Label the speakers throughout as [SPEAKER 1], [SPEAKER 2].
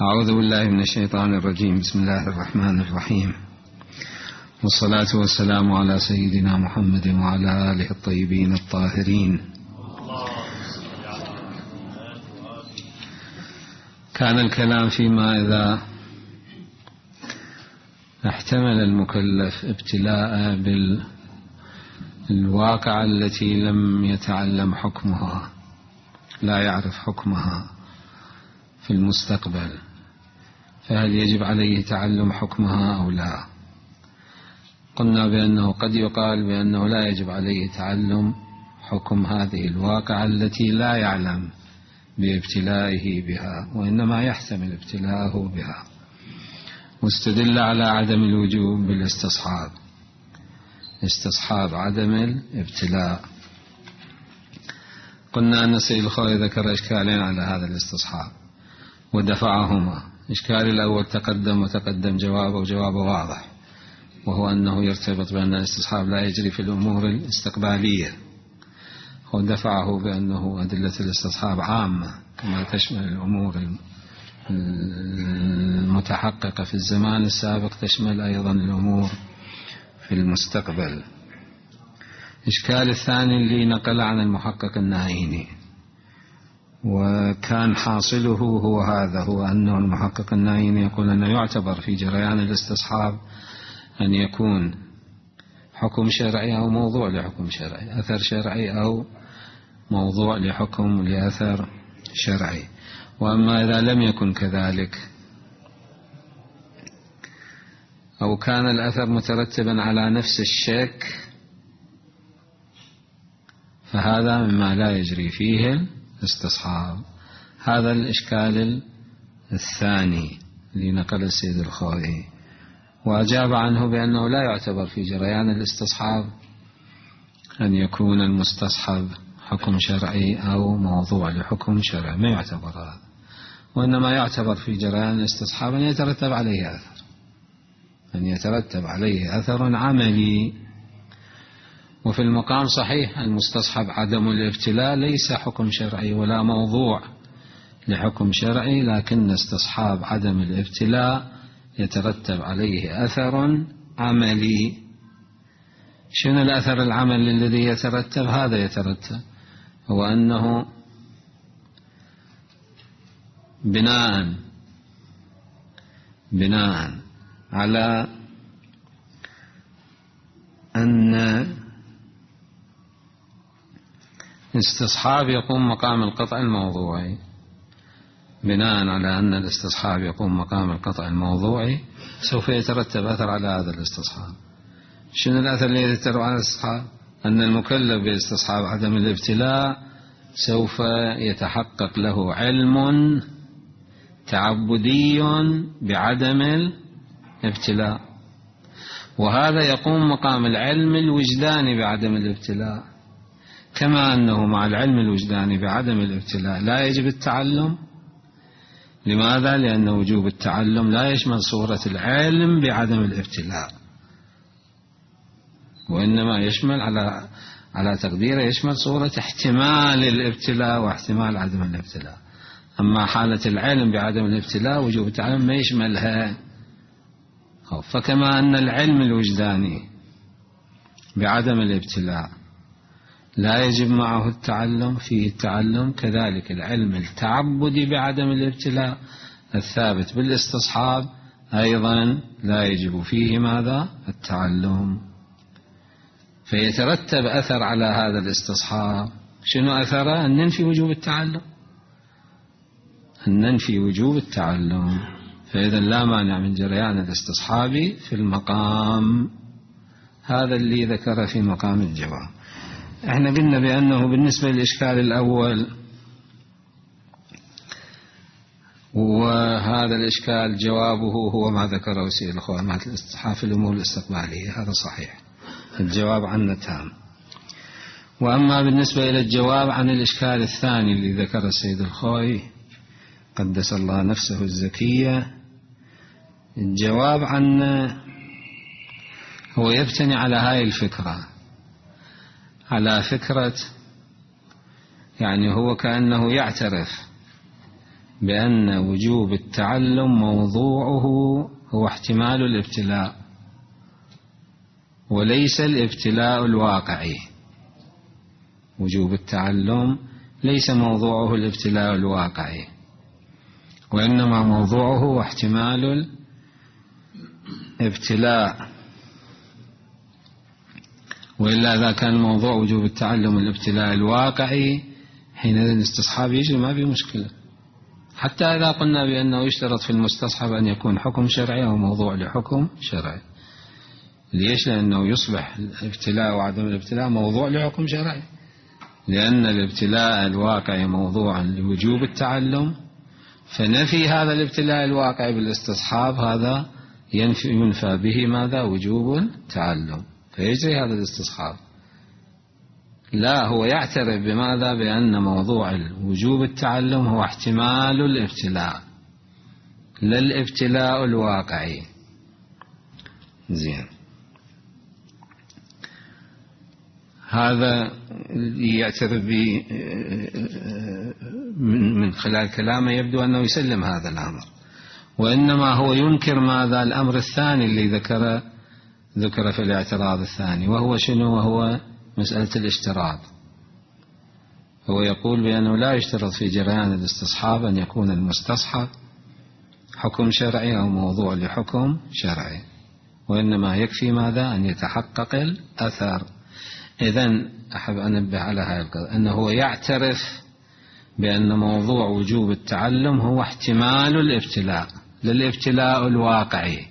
[SPEAKER 1] أعوذ بالله من الشيطان الرجيم. بسم الله الرحمن الرحيم، والصلاة والسلام على سيدنا محمد وعلى آله الطيبين الطاهرين. كان الكلام فيما إذا احتمل المكلف ابتلاء بالواقعة التي لم يتعلم حكمها، لا يعرف حكمها في المستقبل، فهل يجب عليه تعلم حكمها أو لا؟ قلنا بأنه قد يقال بأنه لا يجب عليه تعلم حكم هذه الواقعة التي لا يعلم بابتلائه بها، وإنما يحتمل ابتلاءه بها، واستدل على عدم الوجوب استصحاب عدم الابتلاء. قلنا أن السيد الخوئي ذكر إشكالين على هذا الاستصحاب ودفعهما. الإشكال الأول تقدم جوابه، وجوابه واضح، وهو أنه يرتبط بأن الاستصحاب لا يجري في الأمور الاستقبالية، ودفعه بأنه أدلة الاستصحاب عامة كما تشمل الأمور المتحققة في الزمان السابق، تشمل أيضا الأمور في المستقبل. الإشكال الثاني اللي نقل عن المحقق النايني، وكان حاصله هو أنه المحقق النايني يقول أنه يعتبر في جريان الاستصحاب أن يكون حكم شرعي أو موضوع لحكم شرعي، أثر شرعي أو موضوع لحكم لأثر شرعي. وأما إذا لم يكن كذلك أو كان الأثر مترتبا على نفس الشك، فهذا مما لا يجري فيه الاستصحاب. هذا الإشكال الثاني اللي نقل السيد الخوئي، وأجاب عنه بأنه لا يعتبر في جريان الاستصحاب أن يكون المستصحب حكم شرعي أو موضوع لحكم شرعي، ما يعتبر هذا، وإنما يعتبر في جريان الاستصحاب أن يترتب عليه أثر عملي. وفي المقام صحيح المستصحب عدم الابتلاء ليس حكم شرعي ولا موضوع لحكم شرعي، لكن استصحاب عدم الابتلاء يترتب عليه أثر عملي. شنو الأثر العملي الذي يترتب؟ هذا يترتب هو أنه بناء على أن الاستصحاب يقوم مقام القطع الموضوعي، بناء على أن الاستصحاب يقوم مقام القطع الموضوعي سوف يترتب أثر على هذا الاستصحاب. شنو الأثر الذي يترتب على الاستصحاب؟ أن المكلف باستصحاب عدم الابتلاء سوف يتحقق له علم تعبدي بعدم الابتلاء، وهذا يقوم مقام العلم الوجداني بعدم الابتلاء. كما أنه مع العلم الوجداني بعدم الابتلاء لا يجب التعلم. لماذا؟ لأن وجوب التعلم لا يشمل صورة العلم بعدم الابتلاء، وإنما يشمل على تقديره يشمل صورة احتمال الابتلاء واحتمال عدم الابتلاء. أما حالة العلم بعدم الابتلاء وجوب التعلم ما يشملها. فكما أن العلم الوجداني بعدم الابتلاء لا يجب معه التعلم، فيه التعلم، كذلك العلم التعبدي بعدم الابتلاء الثابت بالاستصحاب أيضا لا يجب فيه ماذا؟ التعلم. فيترتب أثر على هذا الاستصحاب. شنو أثره؟ أن ننفي وجوب التعلم. فإذا لا مانع من جريان الاستصحاب في المقام. هذا اللي ذكر في مقام الجواب. احنا قلنا بأنه بالنسبة للإشكال الأول، وهذا الإشكال جوابه هو ما ذكره سيد الخوئي مع الاستصحاب في الأمور الاستقبالية، هذا صحيح، الجواب عنه تام. وأما بالنسبة إلى الجواب عن الإشكال الثاني اللي ذكر السيد الخوئي قدس الله نفسه الزكية، الجواب عنه هو يبتني على هاي الفكرة، على فكرة يعني هو كأنه يعترف بأن وجوب التعلم موضوعه هو احتمال الابتلاء وليس الابتلاء الواقعي. وجوب التعلم ليس موضوعه الابتلاء الواقعي، وإنما موضوعه احتمال الابتلاء. وإلا إذا كان موضوع وجوب التعلم الابتلاء الواقعي حينئذ الاستصحاب يجري ما في مشكلة، حتى إذا قلنا بأنه يشترط في المستصحب أن يكون حكم شرعي أو موضوع لحكم شرعي. ليش؟ لأنه يصبح الابتلاء وعدم الابتلاء موضوع لحكم شرعي، لأن الابتلاء الواقعي موضوعا لوجوب التعلم، فنفي هذا الابتلاء الواقعي بالاستصحاب هذا ينفى به ماذا؟ وجوب التعلم، فيجري هذا الاستصحاب. لا، هو يعترف بماذا؟ بأن موضوع وجوب التعلم هو احتمال الابتلاء لا الابتلاء الواقعي. زين، هذا يعترف به من خلال كلامه يبدو أنه يسلم هذا الأمر، وإنما هو ينكر ماذا؟ الأمر الثاني اللي ذكر في الاعتراض الثاني، وهو شنو؟ وهو مسألة الاشتراط. هو يقول بأنه لا يشترط في جريان الاستصحاب أن يكون المستصحب حكم شرعي أو موضوع لحكم شرعي، وإنما يكفي ماذا؟ أن يتحقق الأثر. إذن أحب أن أنبه على هذا القضية، أنه يعترف بأن موضوع وجوب التعلم هو احتمال الابتلاء للابتلاء الواقعي،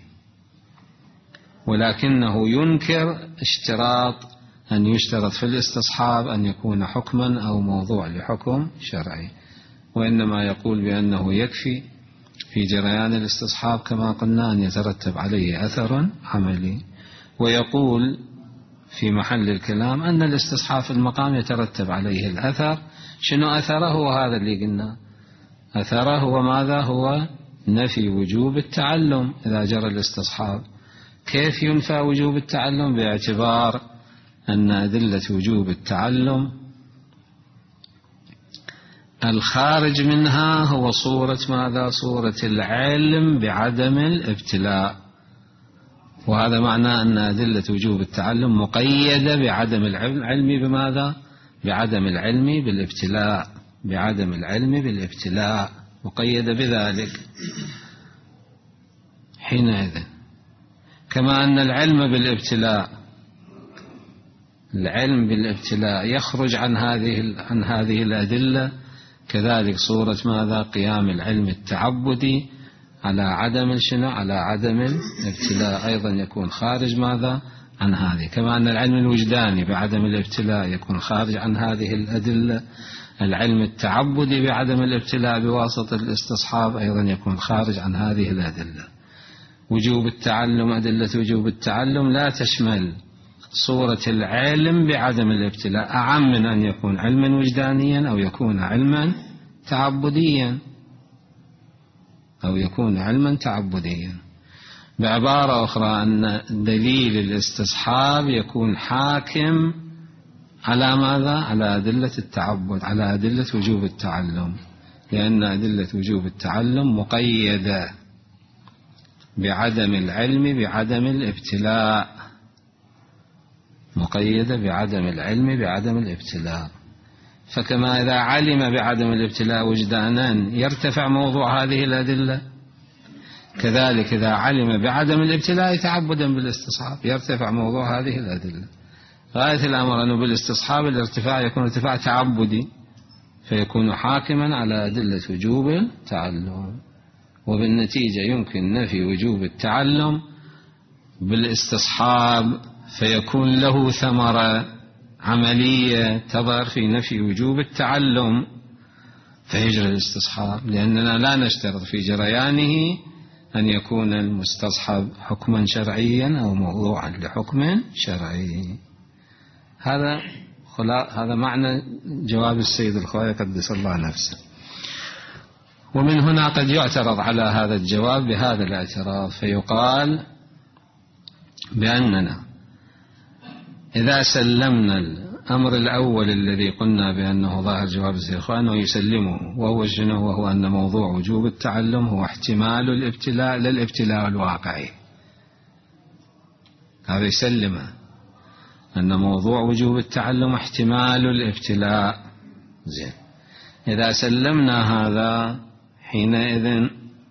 [SPEAKER 1] ولكنه ينكر اشتراط أن يشترط في الاستصحاب أن يكون حكما أو موضوع لحكم شرعي، وإنما يقول بأنه يكفي في جريان الاستصحاب كما قلنا أن يترتب عليه أثر عملي. ويقول في محل الكلام أن الاستصحاب في المقام يترتب عليه الأثر. شنو أثره؟ هو هذا اللي قلنا، أثره هو ماذا؟ هو نفي وجوب التعلم إذا جرى الاستصحاب. كيف ينفى وجوب التعلم؟ باعتبار أن أدلة وجوب التعلم الخارج منها هو صورة ماذا؟ صورة العلم بعدم الابتلاء، وهذا معناه أن أدلة وجوب التعلم مقيدة بعدم العلم بماذا؟ بعدم العلم بالابتلاء، بعدم العلم بالابتلاء، مقيدة بذلك. حينئذ كما أن العلم بالابتلاء يخرج عن هذه الأدلة، كذلك صورة ماذا؟ قيام العلم التعبدي على عدم على عدم الابتلاء أيضا يكون خارج ماذا؟ عن هذه. كما أن العلم الوجداني بعدم الابتلاء يكون خارج عن هذه الأدلة، العلم التعبدي بعدم الابتلاء بواسطة الاستصحاب أيضا يكون خارج عن هذه الأدلة. وجوب التعلم، أدلة وجوب التعلم لا تشمل صورة العلم بعدم الابتلاء، أعم من أن يكون علما وجدانيا أو يكون علما تعبديا بعبارة أخرى أن دليل الاستصحاب يكون حاكم على ماذا؟ على أدلة التعبد، على أدلة وجوب التعلم، لأن أدلة وجوب التعلم مقيدة بعدم العلم بعدم الابتلاء، مقيدة بعدم العلم بعدم الابتلاء. فكما إذا علم بعدم الابتلاء وجدانا يرتفع موضوع هذه الأدلة، كذلك إذا علم بعدم الابتلاء تعبدا بالاستصحاب يرتفع موضوع هذه الأدلة. غاية الأمر أنه بالاستصحاب الارتفاع يكون ارتفاع تعبدي، فيكون حاكما على أدلة وجوب التعلم، وبالنتيجة يمكن نفي وجوب التعلم بالاستصحاب فيكون له ثمرة عملية تظهر في نفي وجوب التعلم فيجري الاستصحاب، لأننا لا نشترط في جريانه أن يكون المستصحب حكما شرعيا أو موضوعا لحكم شرعي. هذا معنى جواب السيد الخوئي قدس الله نفسه. ومن هنا قد يعترض على هذا الجواب بهذا الاعتراض، فيقال بأننا إذا سلمنا الأمر الأول الذي قلنا بأنه ظاهر جواب الإخوان أنه يسلمه، وهو شنو؟ وهو أن موضوع وجوب التعلم هو احتمال الابتلاء للابتلاء الواقعي. هذا يسلمه، أن موضوع وجوب التعلم احتمال الابتلاء. زين، إذا سلمنا هذا حينئذ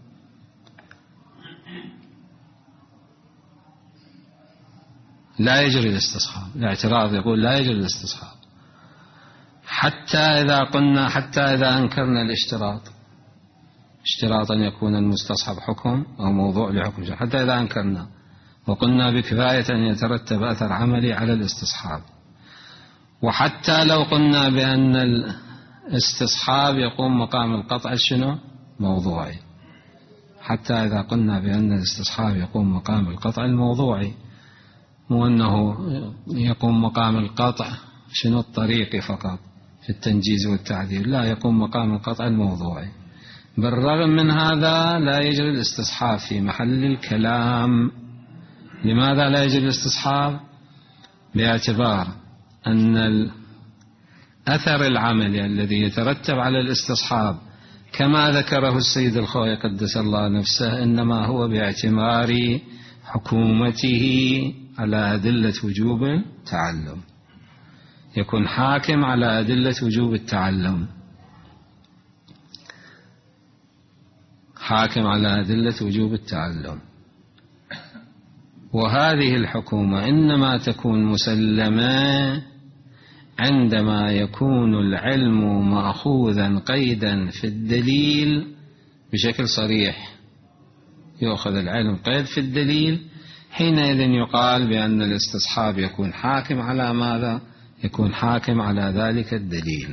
[SPEAKER 1] لا يجري الاستصحاب. الاعتراض يقول لا يجري الاستصحاب حتى إذا أنكرنا الاشتراط، اشتراط أن يكون المستصحب حكم أو موضوع لحكم، حتى إذا أنكرنا وقلنا بكفاية أن يترتب أثر عملي على الاستصحاب، وحتى لو قلنا بأن الاستصحاب يقوم مقام القطع شنو؟ موضوعي، حتى إذا قلنا بأن الاستصحاب يقوم مقام القطع الموضوعي، مو أنه يقوم مقام القطع شنو الطريقي فقط في التنجيز والتعديل، لا، يقوم مقام القطع الموضوعي. بالرغم من هذا لا يجري الاستصحاب في محل الكلام. لماذا لا يجري الاستصحاب؟ باعتبار أن الأثر العملي الذي يترتب على الاستصحاب كما ذكره السيد الخوئي قدس الله نفسه إنما هو باعتبار حكومته على أدلة وجوب التعلم، يكون حاكم على أدلة وجوب التعلم، حاكم على أدلة وجوب التعلم. وهذه الحكومة إنما تكون مسلمة عندما يكون العلم مأخوذا قيدا في الدليل بشكل صريح، يأخذ العلم قيد في الدليل، حينئذ يقال بأن الاستصحاب يكون حاكم على ماذا؟ يكون حاكم على ذلك الدليل،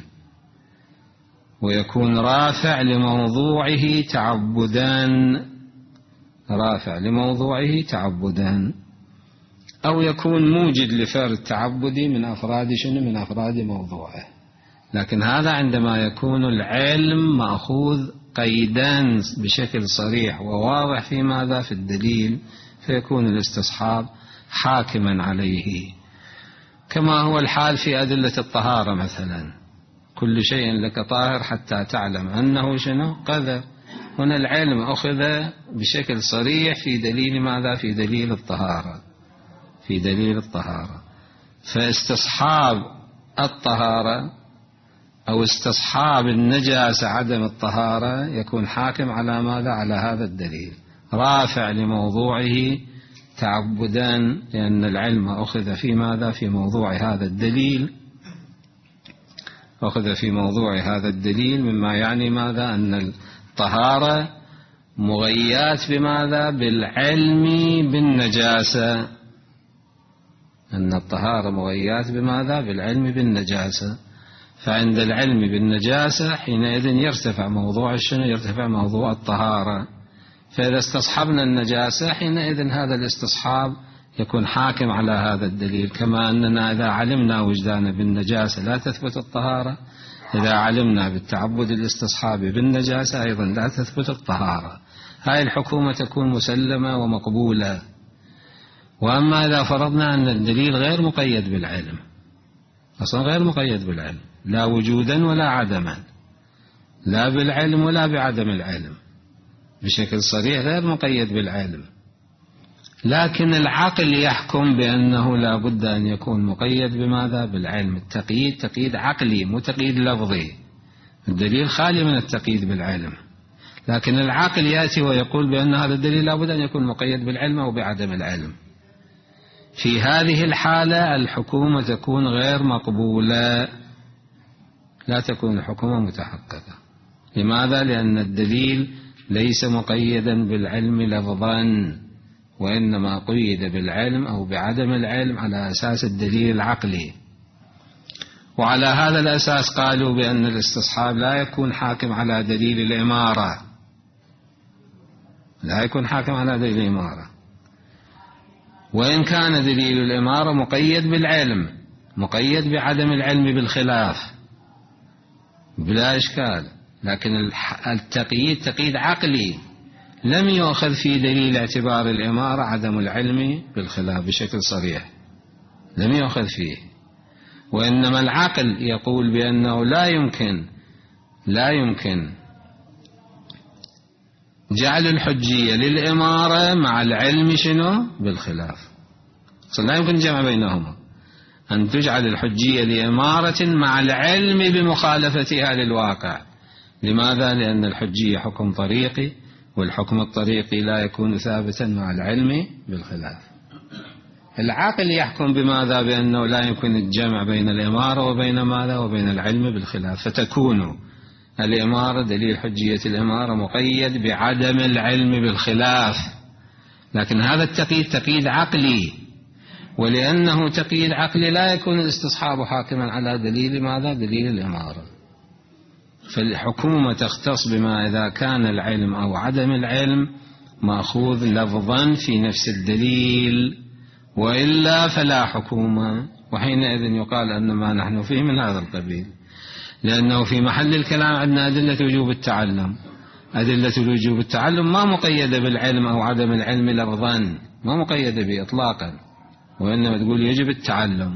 [SPEAKER 1] ويكون رافع لموضوعه تعبدا، رافع لموضوعه تعبدا، أو يكون موجد لفرد تعبدي من أفراد شنو؟ من أفراد موضوعه. لكن هذا عندما يكون العلم مأخوذ قيدان بشكل صريح وواضح في ماذا؟ في الدليل، فيكون الاستصحاب حاكما عليه، كما هو الحال في أدلة الطهارة مثلا، كل شيء لك طاهر حتى تعلم أنه شنو؟ قذر. هنا العلم أخذ بشكل صريح في دليل ماذا؟ في دليل الطهارة، في دليل الطهارة. فاستصحاب الطهارة أو استصحاب النجاسة عدم الطهارة يكون حاكم على ماذا؟ على هذا الدليل، رافع لموضوعه تعبدا، لأن العلم أخذ في ماذا؟ في موضوع هذا الدليل، أخذ في موضوع هذا الدليل، مما يعني ماذا؟ أن الطهارة مغيات بماذا؟ بالعلم بالنجاسة، أن الطهارة مغيات بماذا؟ بالعلم بالنجاسة. فعند العلم بالنجاسة حينئذ يرتفع موضوع الشنو؟ يرتفع موضوع الطهارة. فإذا استصحبنا النجاسة حينئذ هذا الاستصحاب يكون حاكم على هذا الدليل، كما أننا إذا علمنا وجدان بالنجاسة لا تثبت الطهارة، إذا علمنا بالتعبد الاستصحابي بالنجاسة أيضا لا تثبت الطهارة. هذه الحكومة تكون مسلمة ومقبولة. وأما إذا فرضنا أن الدليل غير مقيد بالعلم، أصلا غير مقيد بالعلم، لا وجودا ولا عدما، لا بالعلم ولا بعدم العلم، بشكل صريح غير مقيد بالعلم، لكن العقل يحكم بأنه لا بد أن يكون مقيد بماذا؟ بالعلم. التقييد تقييد عقلي مو تقييد لفظي، الدليل خالي من التقييد بالعلم، لكن العقل يأتي ويقول بأن هذا الدليل لا بد أن يكون مقيد بالعلم أو بعدم العلم. في هذه الحالة الحكومة تكون غير مقبولة، لا تكون الحكومة متحققة. لماذا؟ لأن الدليل ليس مقيدا بالعلم لفظا، وإنما قيد بالعلم أو بعدم العلم على أساس الدليل العقلي. وعلى هذا الأساس قالوا بأن الاستصحاب لا يكون حاكم على دليل الإمارة، لا يكون حاكم على دليل الإمارة، وإن كان دليل الإمارة مقيد بالعلم، مقيد بعدم العلم بالخلاف بلا إشكال، لكن التقييد تقييد عقلي لم يؤخذ في دليل اعتبار الإمارة عدم العلم بالخلاف بشكل صريح، لم يؤخذ فيه. وإنما العقل يقول بأنه لا يمكن جعل الحجية للإمارة مع العلم شنو بالخلاف. لا يمكن الجمع بينهما، أن تجعل الحجية لإمارة مع العلم بمخالفتها للواقع. لماذا؟ لأن الحجية حكم طريقي، والحكم الطريقي لا يكون ثابتا مع العلم بالخلاف. العقل يحكم بماذا؟ بأنه لا يمكن الجمع بين الإمارة وبين ماذا؟ وبين العلم بالخلاف، فتكون الإمارة دليل حجية الإمارة مقيد بعدم العلم بالخلاف. لكن هذا التقييد تقييد عقلي، ولأنه تقييد عقلي لا يكون الاستصحاب حاكما على دليل ماذا؟ دليل الإمارة. فالحكومة تختص بما إذا كان العلم أو عدم العلم مأخوذ لفظا في نفس الدليل، وإلا فلا حكومة. وحينئذ يقال أن ما نحن فيه من هذا القبيل، لأنه في محل الكلام عندنا أدلة وجوب التعلم. أدلة وجوب التعلم ما مقيدة بالعلم أو عدم العلم لفظا، ما مقيدة به إطلاقا، وإنما تقول يجب التعلم.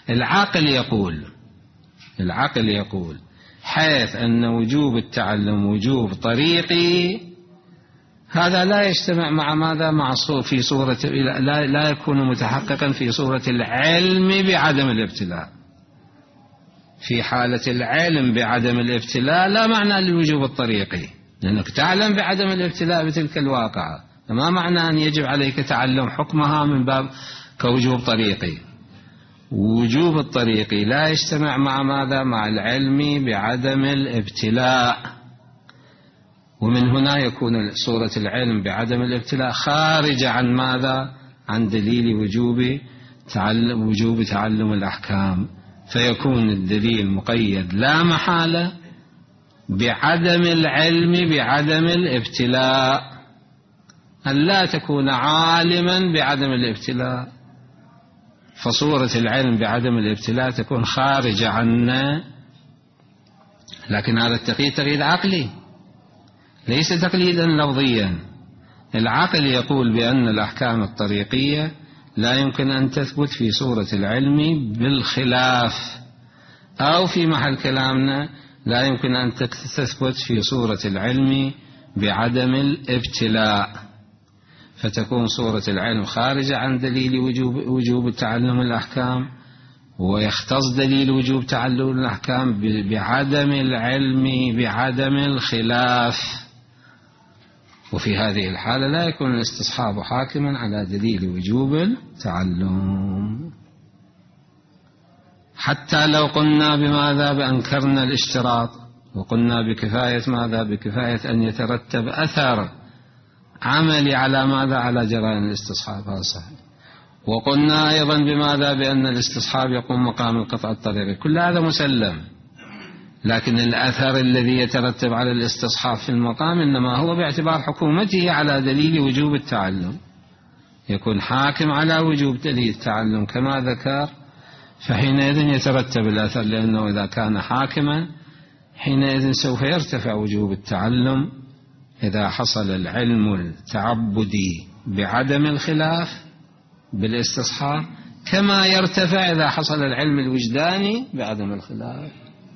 [SPEAKER 1] العقل يقول حيث أن وجوب التعلم وجوب طريقي، هذا لا يجتمع مع ماذا؟ مع في صورة لا يكون متحققا في صورة العلم بعدم الابتلاء. في حالة العلم بعدم الابتلاء لا معنى للوجوب الطريقي، لأنك تعلم بعدم الابتلاء بتلك الواقعة، ما معنى أن يجب عليك تعلم حكمها من باب كوجوب طريقي. وجوب الطريقي لا يجتمع مع ماذا؟ مع العلم بعدم الابتلاء. ومن هنا يكون صورة العلم بعدم الابتلاء خارجة عن ماذا؟ عن دليل وجوب تعلم الأحكام، فيكون الدليل مقيد لا محالة بعدم العلم بعدم الابتلاء، أن لا تكون عالما بعدم الابتلاء. فصورة العلم بعدم الابتلاء تكون خارجة عنا. لكن هذا التقييد تقييد عقلي ليس تقليدا لفظيا. العقل يقول بأن الأحكام الطريقية لا يمكن أن تثبت في صورة العلم بالخلاف، أو في محل كلامنا لا يمكن أن تثبت في صورة العلم بعدم الابتلاء، فتكون صورة العلم خارجة عن دليل وجوب تعلم الأحكام، ويختص دليل وجوب تعلم الأحكام بعدم العلم بعدم الخلاف. وفي هذه الحالة لا يكون الاستصحاب حاكما على دليل وجوب التعلم. حتى لو قلنا بماذا؟ بأنكرنا الاشتراط، وقلنا بكفاية ماذا؟ بكفاية أن يترتب أثر عملي على ماذا؟ على جريان الاستصحاب، هذا صحيح. وقلنا أيضا بماذا؟ بأن الاستصحاب يقوم مقام القطع الطريقي، كل هذا مسلم. لكن الأثر الذي يترتب على الاستصحاب في المقام إنما هو باعتبار حكومته على دليل وجوب التعلم، يكون حاكم على وجوب دليل التعلم كما ذكر، فحينئذ يترتب الأثر، لأنه إذا كان حاكما حينئذ سوف يرتفع وجوب التعلم إذا حصل العلم التعبدي بعدم الخلاف بالاستصحاب، كما يرتفع إذا حصل العلم الوجداني بعدم الخلاف.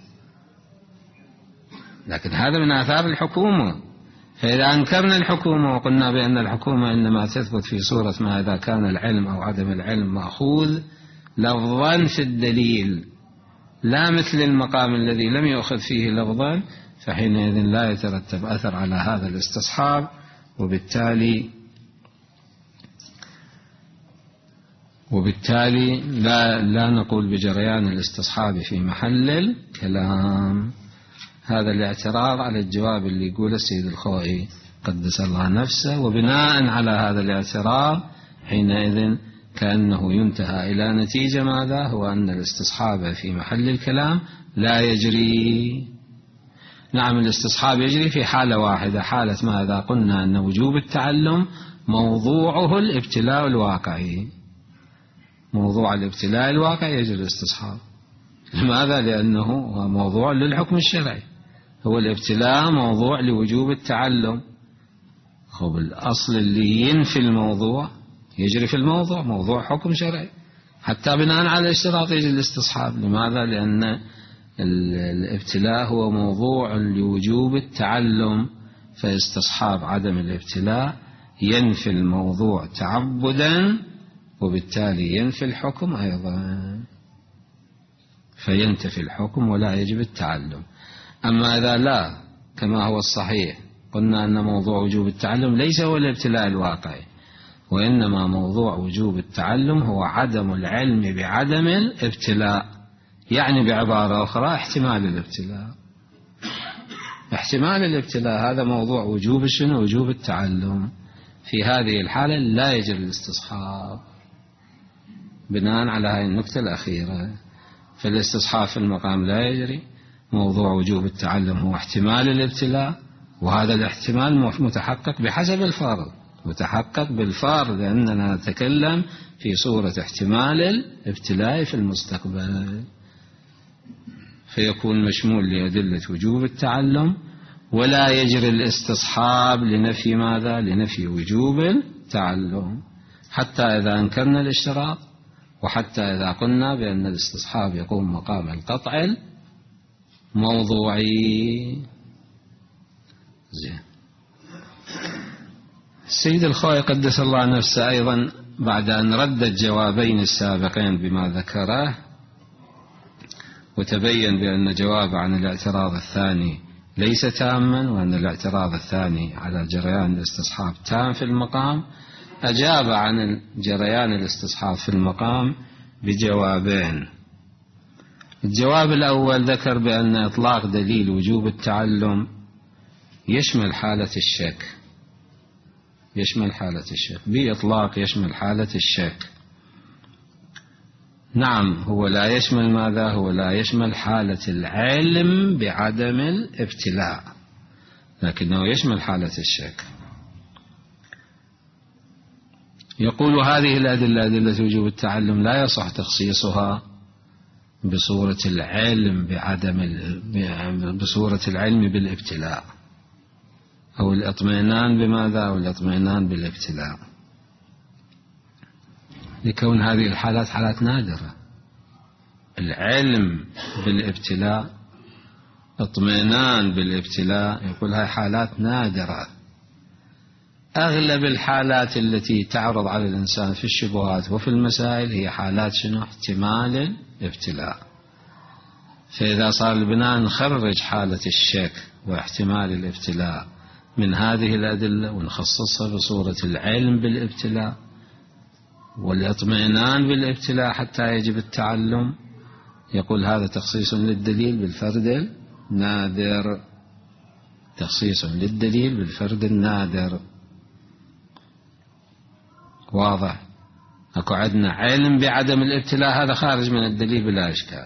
[SPEAKER 1] لكن هذا من آثار الحكومة. فإذا أنكرنا الحكومة وقلنا بأن الحكومة إنما تثبت في صورة ما إذا كان العلم أو عدم العلم مأخوذ لفظا في الدليل لا مثل المقام الذي لم يؤخذ فيه لفظا، فحينئذ لا يترتب أثر على هذا الاستصحاب، وبالتالي لا نقول بجريان الاستصحاب في محل الكلام. هذا الاعتراض على الجواب اللي يقوله السيد الخوئي قدس الله نفسه، وبناء على هذا الاعتراض حينئذ كأنه ينتهى إلى نتيجة ماذا؟ هو أن الاستصحاب في محل الكلام لا يجري. نعم الاستصحاب يجري في حالة واحدة، حالة ماذا؟ قلنا أن وجوب التعلم موضوعه الابتلاء الواقعي، موضوع الابتلاء الواقعي يجري الاستصحاب. لماذا؟ لأنه هو موضوع للحكم الشرعي، هو الابتلاء موضوع لوجوب التعلم. خب الأصل اللي ينفي الموضوع يجري في الموضوع، موضوع حكم شرعي، حتى بناء على الاشتراط يجي الاستصحاب. لماذا؟ لأن الابتلاء هو موضوع لوجوب التعلم، فاستصحاب عدم الابتلاء ينفي الموضوع تعبدا، وبالتالي ينفي الحكم أيضا، فينتفي الحكم ولا يجب التعلم. أما إذا لا، كما هو الصحيح، قلنا أن موضوع وجوب التعلم ليس هو الابتلاء الواقعي، وإنما موضوع وجوب التعلم هو عدم العلم بعدم الابتلاء، يعني بعبارة أخرى احتمال الابتلاء. احتمال الابتلاء هذا موضوع وجوب وجوب التعلم. في هذه الحالة لا يجري الاستصحاب بناء على هذه النقطة الأخيرة. فالاستصحاب في المقام لا يجري. موضوع وجوب التعلم هو احتمال الابتلاء، وهذا الاحتمال متحقق بحسب الفرض، متحقق بالفرض، لأننا نتكلم في صورة احتمال الابتلاء في المستقبل، فيكون مشمول لأدلة وجوب التعلم، ولا يجري الاستصحاب لنفي ماذا؟ لنفي وجوب التعلم، حتى إذا أنكرنا الاشتراط، وحتى إذا قلنا بأن الاستصحاب يقوم مقام القطع الموضوعي. زين. السيد الخوئي قدس الله نفسه أيضا بعد أن رد الجوابين السابقين بما ذكره، وتبين بأن جواب عن الاعتراض الثاني ليس تاما، وأن الاعتراض الثاني على جريان الاستصحاب تام في المقام، أجاب عن جريان الاستصحاب في المقام بجوابين. الجواب الأول ذكر بأن إطلاق دليل وجوب التعلم يشمل حالة الشك، يشمل حالة الشك، بإطلاق يشمل حالة الشك. نعم، هو لا يشمل ماذا؟ هو لا يشمل حالة العلم بعدم الابتلاء، لكنه يشمل حالة الشك. يقول هذه الأدلة، أدلة وجوب التعلم، لا يصح تخصيصها بصورة العلم بصورة العلم بالابتلاء، أو الاطمئنان بماذا؟ أو الاطمئنان بالابتلاء، لكون هذه الحالات حالات نادرة. العلم بالابتلاء، اطمئنان بالابتلاء، يقول هاي حالات نادرة. أغلب الحالات التي تعرض على الإنسان في الشبهات وفي المسائل هي حالات شنو؟ احتمال الابتلاء. فإذا صار البناء نخرج حالة الشك واحتمال الابتلاء من هذه الأدلة ونخصصها بصورة العلم بالابتلاء والاطمئنان بالابتلاء حتى يجب التعلم، يقول هذا تخصيص للدليل بالفرد النادر، تخصيص للدليل بالفرد النادر. واضح؟ أكو عندنا علم بعدم الابتلاء، هذا خارج من الدليل بلا إشكال،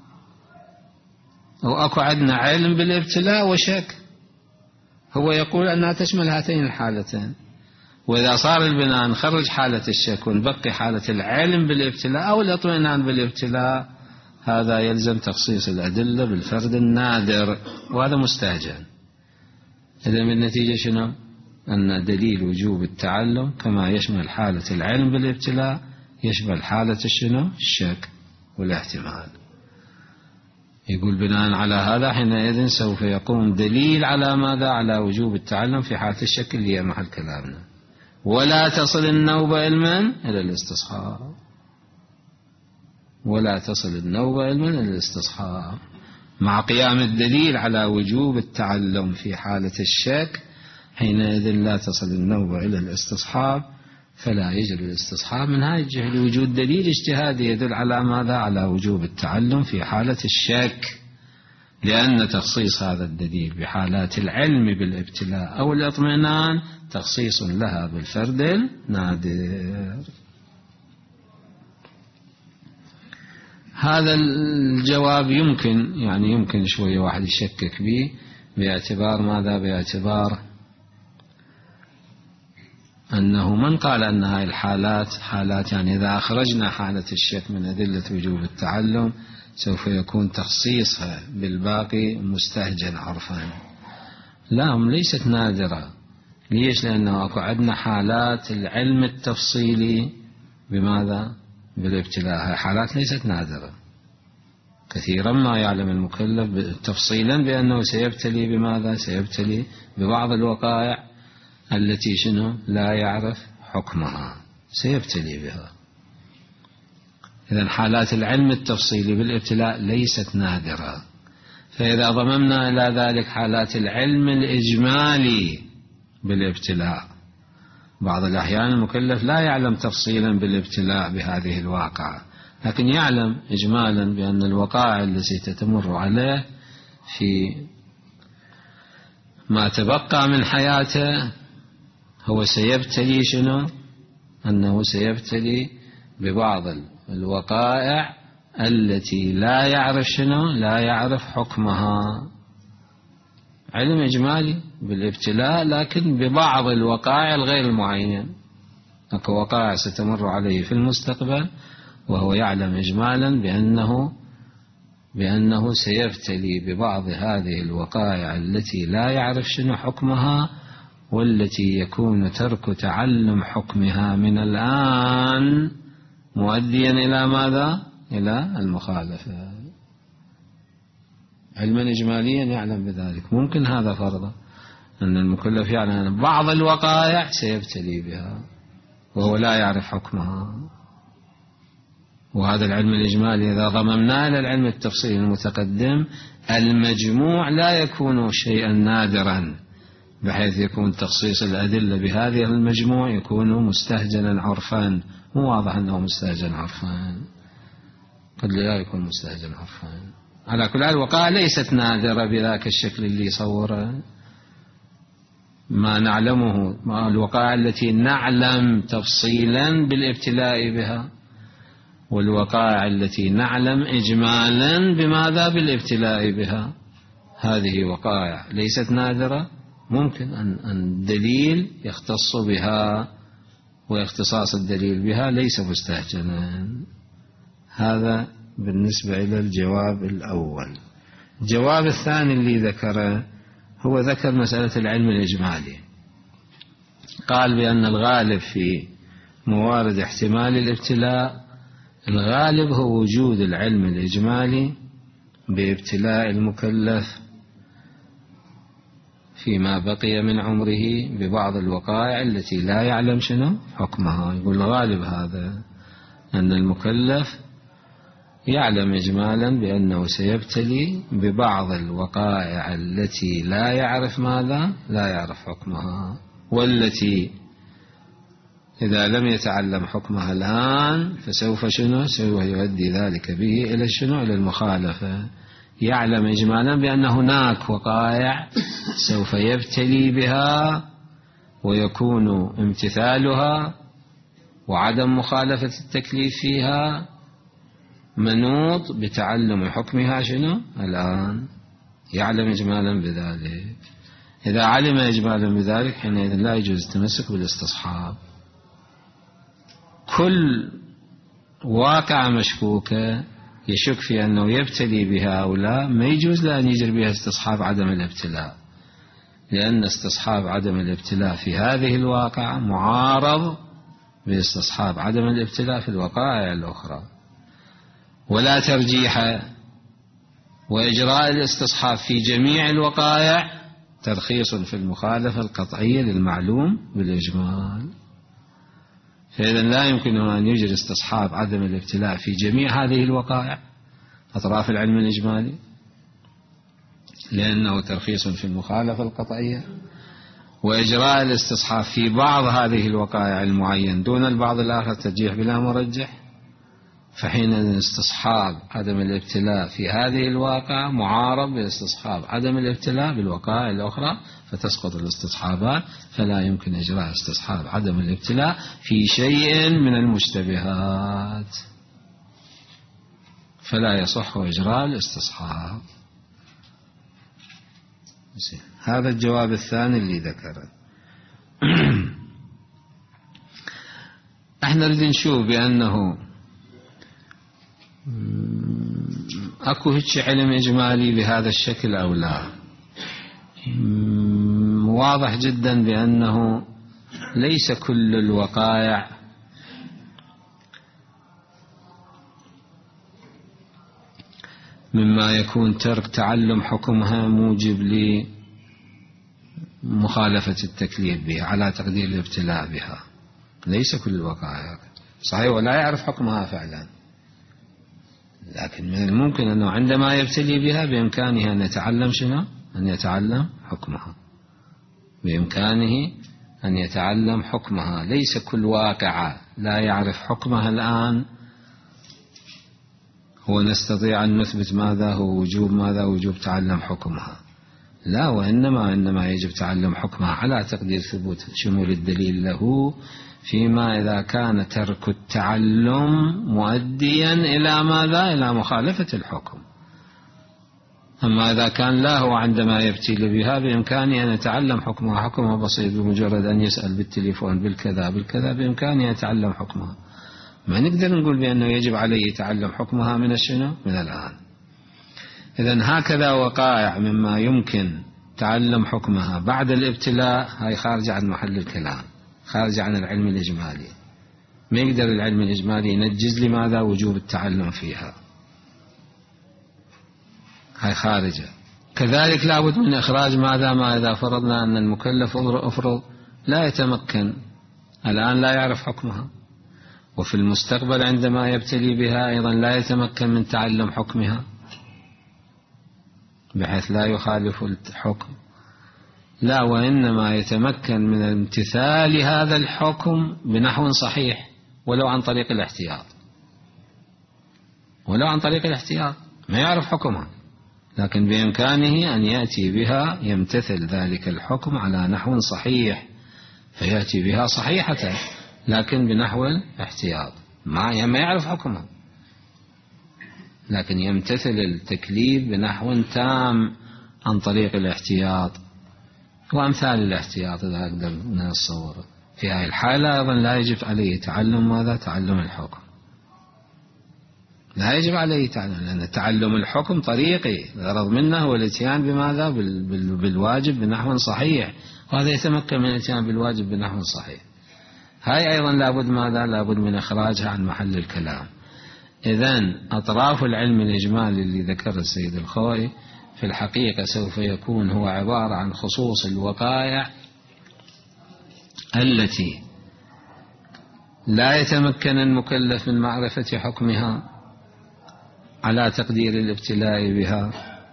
[SPEAKER 1] وأكو عندنا علم بالابتلاء وشك، هو يقول أنها تشمل هاتين الحالتين. وإذا صار البناء نخرج حالة الشك ونبقي حالة العلم بالابتلاء أو الاطمئنان بالابتلاء، هذا يلزم تخصيص الأدلة بالفرد النادر، وهذا مستهجن. إذا بالنتيجة شنو؟ أن دليل وجوب التعلم كما يشمل حالة العلم بالابتلاء يشمل حالة شنو؟ الشك والاحتمال. يقول بناء على هذا حينئذ سوف يقوم دليل على ماذا؟ على وجوب التعلم في حالة الشك اللي هي محل كلامنا. ولا تصل النوبة علما إلى الاستصحاب، ولا تصل النوبة علما إلى الاستصحاب، مع قيام الدليل على وجوب التعلم في حالة الشك، حينئذ لا تصل النوبة إلى الاستصحاب، فلا يجري الاستصحاب من هذا الجهة لوجود دليل اجتهادي يدل على ماذا؟ على وجوب التعلم في حالة الشك، لأن تخصيص هذا الدليل بحالات العلم بالابتلاء أو الاطمئنان تخصيص لها بالفرد النادر. هذا الجواب يمكن شوية واحد يشكك به، باعتبار ماذا؟ باعتبار أنه من قال أن هذه الحالات حالات، يعني إذا أخرجنا حالة الشك من أدلة وجوب التعلم سوف يكون تخصيصها بالباقي مستهجن عرفا. لا، هم ليست نادرة. ليش؟ لأنه أكو عندنا حالات العلم التفصيلي بماذا؟ بالابتلاء، هذه حالات ليست نادرة. كثيرا ما يعلم المكلف تفصيلا بأنه سيبتلي بماذا؟ سيبتلي ببعض الوقائع التي شنو لا يعرف حكمها، سيبتلي بها. إذن حالات العلم التفصيلي بالابتلاء ليست نادرة. فإذا ضممنا إلى ذلك حالات العلم الإجمالي بالابتلاء، بعض الأحيان المكلف لا يعلم تفصيلا بالابتلاء بهذه الواقعة، لكن يعلم إجمالا بأن الوقائع التي تتمر عليه في ما تبقى من حياته هو سيبتلي شنو؟ أنه سيبتلي ببعض الوقائع التي لا يعرف شنو؟ لا يعرف حكمها. علم إجمالي بالابتلاء لكن ببعض الوقائع الغير المعينة، أكو وقائع ستمر عليه في المستقبل وهو يعلم إجمالا بأنه سيبتلي ببعض هذه الوقائع التي لا يعرف شنو حكمها، والتي يكون ترك تعلم حكمها من الآن مؤديا إلى ماذا؟ إلى المخالفة. علما إجماليا يعلم بذلك. ممكن هذا فرضا أن المكلف يعلم أن بعض الوقائع سيبتلي بها وهو لا يعرف حكمها، وهذا العلم الإجمالي إذا ضممناه إلى العلم التفصيلي المتقدم المجموع لا يكون شيئا نادرا، بحيث يكون تخصيص الأدلة بهذه المجموع يكون مستهجنا عرفا. مو واضح أنه مستهجن عرفا، قد لا يكون مستهجن عرفا. على كل حال الوقائع ليست نادرة بذاك الشكل اللي يصوره. ما نعلمه الوقائع التي نعلم تفصيلا بالابتلاء بها، والوقائع التي نعلم إجمالا بماذا؟ بالابتلاء بها. هذه وقائع ليست نادرة، ممكن أن الدليل يختص بها، واختصاص الدليل بها ليس مستهجنا. هذا بالنسبة إلى الجواب الأول. الجواب الثاني اللي ذكره هو ذكر مسألة العلم الإجمالي. قال بأن الغالب في موارد احتمال الابتلاء، الغالب هو وجود العلم الإجمالي بابتلاء المكلف فيما بقي من عمره ببعض الوقائع التي لا يعلم شنو حكمها. يقول الغالب هذا أن المكلف يعلم إجمالا بأنه سيبتلي ببعض الوقائع التي لا يعرف ماذا؟ لا يعرف حكمها، والتي إذا لم يتعلم حكمها الآن فسوف شنو؟ سوف يؤدي ذلك به إلى شنو؟ إلى المخالفة. يعلم إجمالا بأن هناك وقائع سوف يبتلي بها ويكون امتثالها وعدم مخالفة التكليف فيها منوط بتعلم حكمها شنو؟ الآن. يعلم إجمالا بذلك. إذا علم إجمالا بذلك حينئذ لا يجوز التمسك بالاستصحاب. كل واقع مشكوكة يشك في أنه يبتلي بها أو لا ما يجوز له أن يجري بها استصحاب عدم الابتلاء، لأن استصحاب عدم الابتلاء في هذه الواقع معارض باستصحاب عدم الابتلاء في الوقائع الأخرى. ولا ترجيح، وإجراء الاستصحاب في جميع الوقائع ترخيص في المخالفة القطعية للمعلوم بالإجمال. فإذا لا يمكن أن يجري استصحاب عدم الابتلاء في جميع هذه الوقائع أطراف العلم الإجمالي، لأنه ترخيص في المخالفة القطعية. وإجراء الاستصحاب في بعض هذه الوقائع المعين دون البعض الآخر ترجيح بلا مرجح، فحين استصحاب عدم الابتلاء في هذه الواقع معارض باستصحاب عدم الابتلاء بالوقائع الأخرى فتسقط الاستصحابات، فلا يمكن إجراء استصحاب عدم الابتلاء في شيء من المشتبهات، فلا يصح إجراء الاستصحاب. هذا الجواب الثاني اللي ذكره. احنا نريد نشوف بأنه اكو هيك علم اجمالي بهذا الشكل او لا. واضح جدا بانه ليس كل الوقائع مما يكون ترك تعلم حكمها موجب لمخالفة التكليف بها على تقدير الابتلاء بها. ليس كل الوقائع صحيح ولا يعرف حكمها فعلا، لكن من الممكن أنه عندما يبتلي بها بإمكانه أن يتعلم شنو؟ أن يتعلم حكمها، بإمكانه أن يتعلم حكمها. ليس كل واقعة لا يعرف حكمها الآن هو نستطيع أن نثبت ماذا هو وجوب ماذا وجوب تعلم حكمها، لا، وإنما يجب تعلم حكمها على تقدير ثبوت شمول الدليل له، فيما إذا كان ترك التعلم مؤديا إلى ماذا؟ إلى مخالفة الحكم. أما إذا كان لا، هو عندما يبتلي بها بإمكانه أن يتعلم حكمها، حكمها بسيط بمجرد أن يسأل بالتليفون بالكذا بالكذا بإمكانه يتعلم حكمها. ما نقدر نقول بأنه يجب عليه يتعلم حكمها من الشنو؟ من الآن. إذن هكذا وقائع مما يمكن تعلم حكمها بعد الابتلاء هاي خارجة عن محل الكلام، خارجة عن العلم الإجمالي. ما يقدر العلم الإجمالي ينجز لماذا؟ وجوب التعلم فيها، هاي خارجة. كذلك لابد من إخراج ماذا؟ ما إذا فرضنا أن المكلف أفرض لا يتمكن الآن، لا يعرف حكمها، وفي المستقبل عندما يبتلي بها أيضا لا يتمكن من تعلم حكمها بحيث لا يخالف الحكم، لا، وإنما يتمكن من امتثال هذا الحكم بنحو صحيح ولو عن طريق الاحتياط، ولو عن طريق الاحتياط ما يعرف حكمها، لكن بإمكانه أن يأتي بها يمتثل ذلك الحكم على نحو صحيح، فيأتي بها صحيحة لكن بنحو الاحتياط، ما يعرف حكمها لكن يمتثل التكليف بنحو تام عن طريق الاحتياط. وأمثال الاحتياط إذا أقدر نتصور في هذه الحالة أيضا لا يجب عليه تعلم ماذا؟ تعلم الحكم، لا يجب عليه تعلم، لأن تعلم الحكم طريقي، الغرض منه هو الاتيان بماذا؟ بالواجب بنحو صحيح، وهذا يتمكن من الاتيان بالواجب بنحو صحيح. هاي أيضا لابد ماذا؟ لابد من إخراجها عن محل الكلام. إذن أطراف العلم الإجمالي اللي ذكر السيد الخوئي في الحقيقة سوف يكون هو عبارة عن خصوص الوقائع التي لا يتمكن المكلف من معرفة حكمها على تقدير الابتلاء بها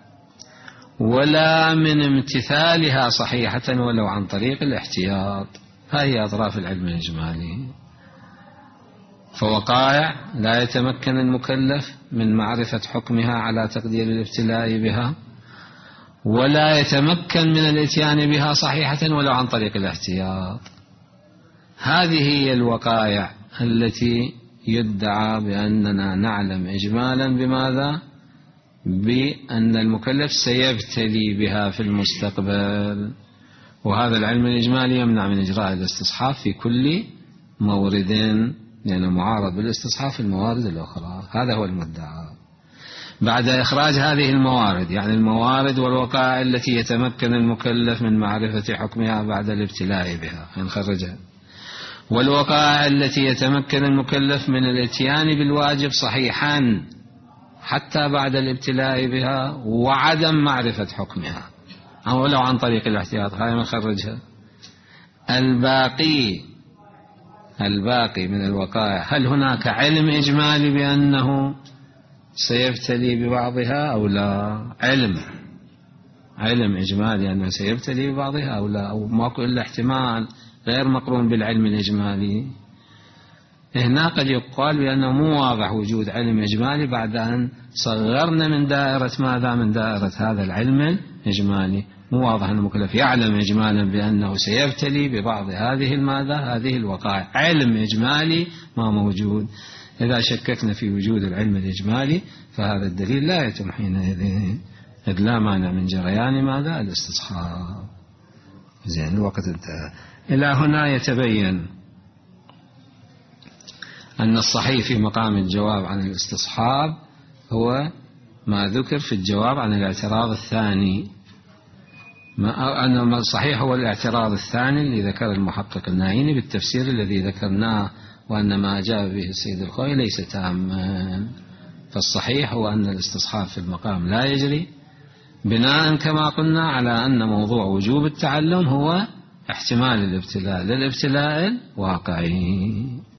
[SPEAKER 1] ولا من امتثالها صحيحة ولو عن طريق الاحتياط. هذه أطراف العلم الإجمالي. فوقائع لا يتمكن المكلف من معرفة حكمها على تقدير الابتلاء بها ولا يتمكن من الاتيان بها صحيحة ولو عن طريق الاحتياط. هذه هي الوقائع التي يدعى بأننا نعلم إجمالا بماذا؟ بأن المكلف سيبتلي بها في المستقبل، وهذا العلم الإجمالي يمنع من إجراء الاستصحاب في كل مورد، لأنه معارض بالاستصحاب في الموارد الأخرى. هذا هو المدعى. بعد إخراج هذه الموارد، يعني الموارد والوقائع التي يتمكن المكلف من معرفة حكمها بعد الابتلاء بها، نخرجها، والوقائع التي يتمكن المكلف من الاتيان بالواجب صحيحا حتى بعد الابتلاء بها وعدم معرفة حكمها أو لو عن طريق الاحتياط، هاي نخرجها. الباقي من الوقائع، هل هناك علم إجمالي بأنه سيبتلي ببعضها أو لا؟ علم إجمالي أنه سيبتلي ببعضها أو لا، أو ماكو إلا احتمال غير مقرون بالعلم الإجمالي. هنا قد يقال بأنه مو واضح وجود علم إجمالي بعد أن صغرنا من دائرة ماذا؟ من دائرة هذا العلم الإجمالي. مو واضح أن المكلف يعلم إجمالا بأنه سيبتلي ببعض هذه الوقائع. علم إجمالي ما موجود. إذا شككنا في وجود العلم الإجمالي فهذا الدليل لا يتم حينئذ، إذ لا مانع من جريان ماذا؟ الاستصحاب. زين، الوقت انتهى. إلى هنا يتبين أن الصحيح في مقام الجواب عن الاستصحاب هو ما ذكر في الجواب عن الاعتراض الثاني. أن الصحيح هو الاعتراض الثاني اللي ذكر المحقق النايني بالتفسير الذي ذكرناه، وأن ما جاء به السيد الخوئي ليس تاما. فالصحيح هو أن الاستصحاب في المقام لا يجري، بناء كما قلنا على أن موضوع وجوب التعلم هو احتمال الابتلاء للابتلاء الواقعي.